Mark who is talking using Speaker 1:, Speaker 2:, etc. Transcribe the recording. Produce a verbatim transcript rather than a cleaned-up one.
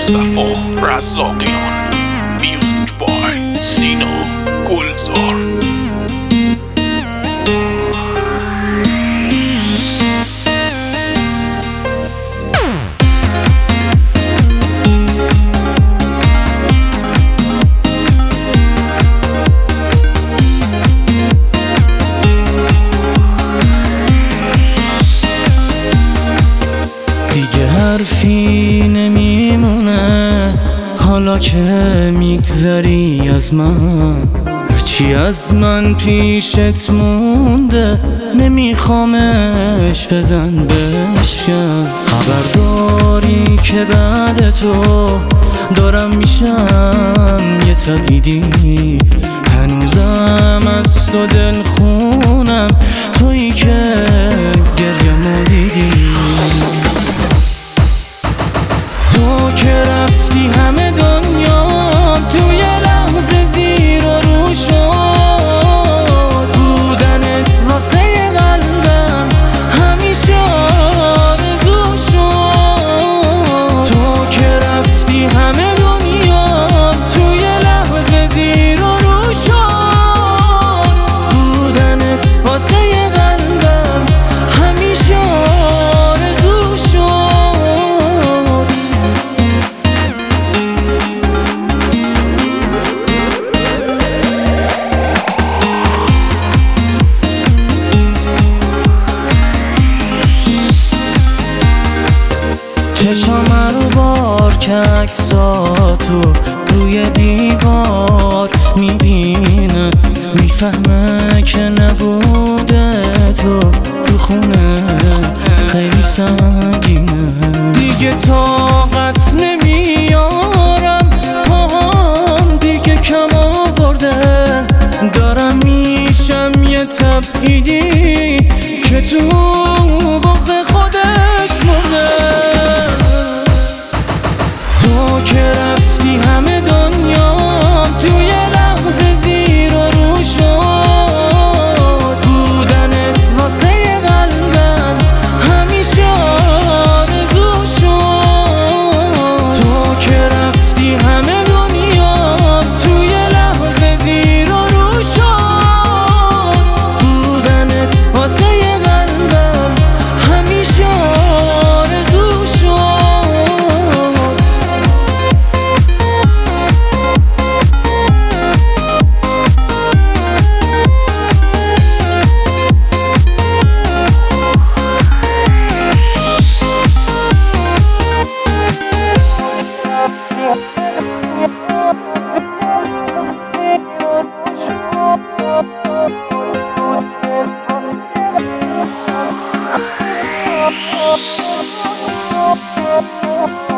Speaker 1: مصطفی رزاقیان. میوزیک بای سینا گلزار.
Speaker 2: دیگه حرفی نمیمونه حالا که میگذری از من، هرچی از من پیشت مونده نمیخوامش بزن بشکن. خبر داری که بعد تو دارم میشم یه تبعیدی، هنوزم از تو دل خونم تویی که گریه‌مو دیدی. تو که رفتی همه دنیام توی لحظه زیر و رو شد، بودنت واسه قلبم همیشه آرزو شد. تو که رفتی همه دنیام توی لحظه زیر و رو شد، بودنت واسه قلبم همیشه آرزو شد. چشم رو بار که عکساتو روی دیوار میبینه، میفهمه که نبوده تو تو خونه خیلی سنگینه. دیگه طاقت نمیارم، پاهم دیگه کم آورده، دارم میشم یه تبعیدی که تو بغض خودش مرده. تو که رفتی همه دنیام توی لحظه زیر و رو شد، بودنت واسه قلبم همیشه آرزو شد. تو که رفتی همه دنیام توی لحظه زیر و رو شد، بودنت واسه قلبم همیشه آرزو شد.
Speaker 3: Oh,